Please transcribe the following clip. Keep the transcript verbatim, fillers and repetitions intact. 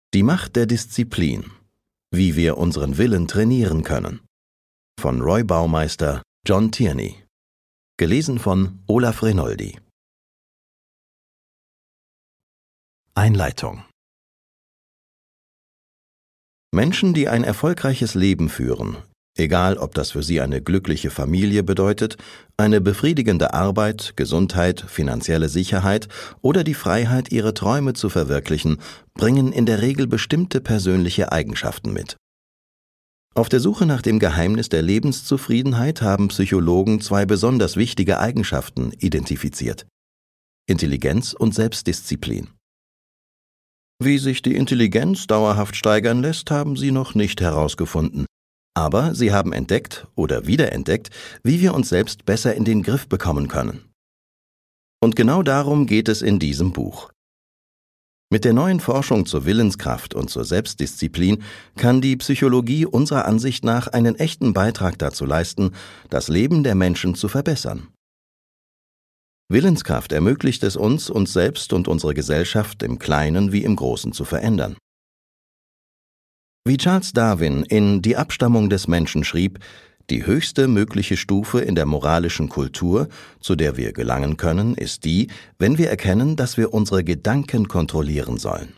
Die Macht der Disziplin. Wie wir unseren Willen trainieren können. Von Roy Baumeister, John Tierney. Gelesen von Olaf Renoldi. Einleitung. Menschen, die ein erfolgreiches Leben führen, egal ob das für sie eine glückliche Familie bedeutet, eine befriedigende Arbeit, Gesundheit, finanzielle Sicherheit oder die Freiheit, ihre Träume zu verwirklichen, bringen in der Regel bestimmte persönliche Eigenschaften mit. Auf der Suche nach dem Geheimnis der Lebenszufriedenheit haben Psychologen zwei besonders wichtige Eigenschaften identifiziert: Intelligenz und Selbstdisziplin. Wie sich die Intelligenz dauerhaft steigern lässt, haben sie noch nicht herausgefunden. Aber sie haben entdeckt oder wiederentdeckt, wie wir uns selbst besser in den Griff bekommen können. Und genau darum geht es in diesem Buch. Mit der neuen Forschung zur Willenskraft und zur Selbstdisziplin kann die Psychologie unserer Ansicht nach einen echten Beitrag dazu leisten, das Leben der Menschen zu verbessern. Willenskraft ermöglicht es uns, uns selbst und unsere Gesellschaft im Kleinen wie im Großen zu verändern. Wie Charles Darwin in Die Abstammung des Menschen schrieb, die höchste mögliche Stufe in der moralischen Kultur, zu der wir gelangen können, ist die, wenn wir erkennen, dass wir unsere Gedanken kontrollieren sollen.